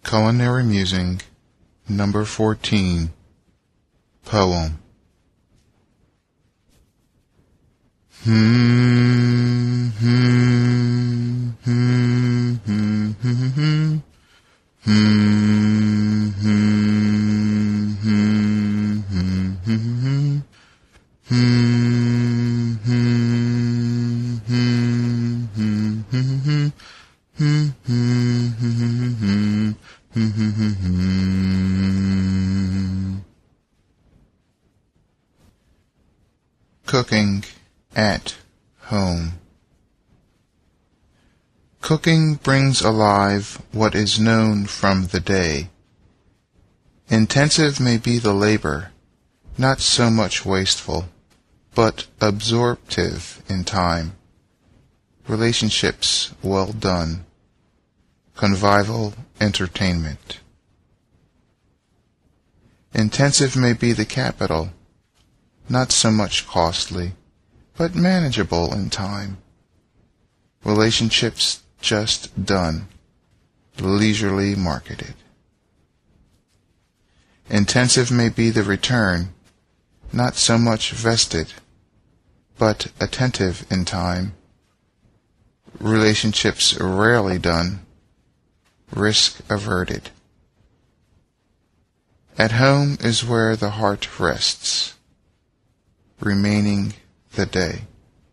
Culinary Musing, number 14, Poem. Cooking at home. Cooking brings alive what is known from the day. Intensive may be the labor, not so much wasteful, but absorptive in time. Relationships well done. Convivial entertainment. Intensive may be the capital, not so much costly, but manageable in time. Relationships just done, leisurely marketed. Intensive may be the return, not so much vested, but attentive in time. Relationships rarely done, risk averted. At home is where the heart rests, remaining the day.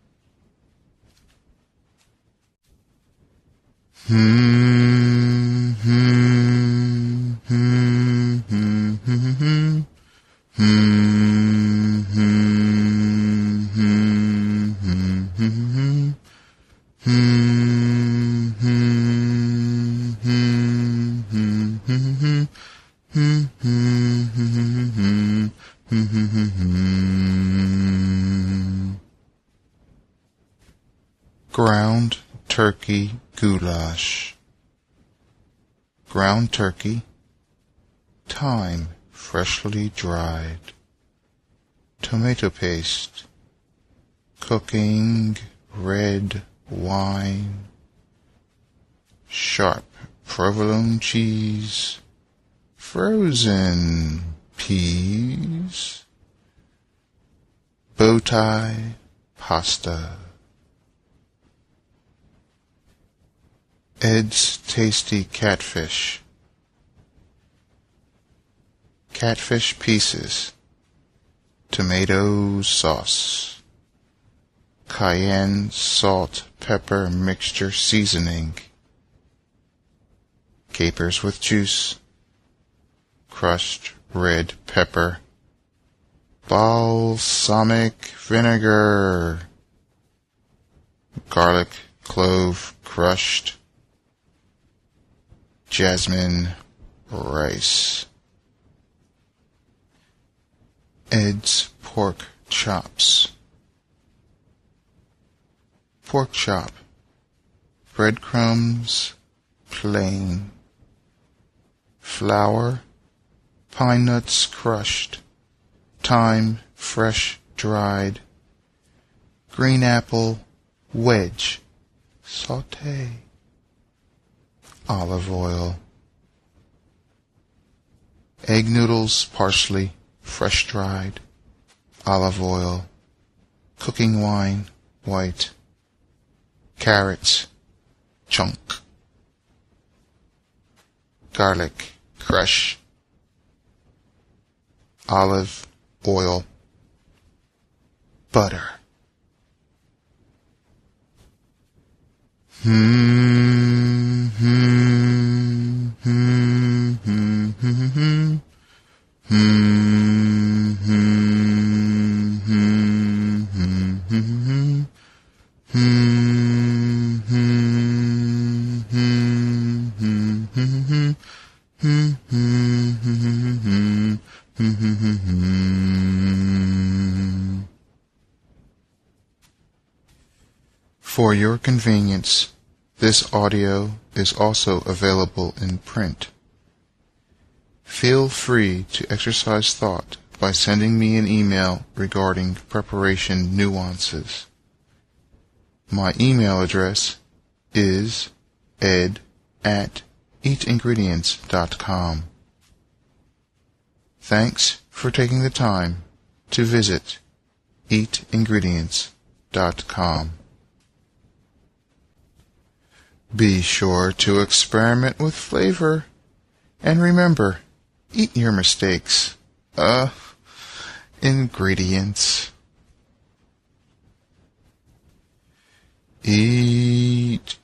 Ground turkey goulash. Ground turkey, thyme freshly dried, tomato paste, cooking red wine, sharp provolone cheese, frozen peas, bow tie pasta. Ed's tasty catfish. Catfish pieces, tomato sauce, cayenne salt pepper mixture seasoning, capers with juice, crushed red pepper, balsamic vinegar, garlic clove crushed, jasmine rice. Ed's pork chops. Pork chop, breadcrumbs, plain, flour, pine nuts crushed, thyme fresh dried, green apple wedge, sauté, olive oil, egg noodles, parsley, fresh dried, olive oil, cooking wine, white, carrots, chunk, garlic, crush, olive oil, butter. For your convenience, this audio is also available in print. Feel free to exercise thought by sending me an email regarding preparation nuances. My email address is ed@email.com. eatingredients.com. Thanks for taking the time to visit eatingredients.com. Be sure to experiment with flavor, and remember, eat your mistakes. Ingredients. Eat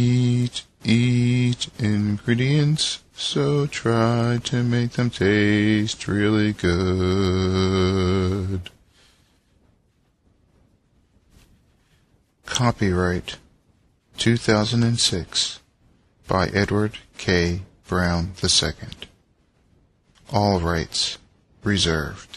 ingredients, so try to make them taste really good. Copyright 2006 by Edward K. Brown II. All rights reserved.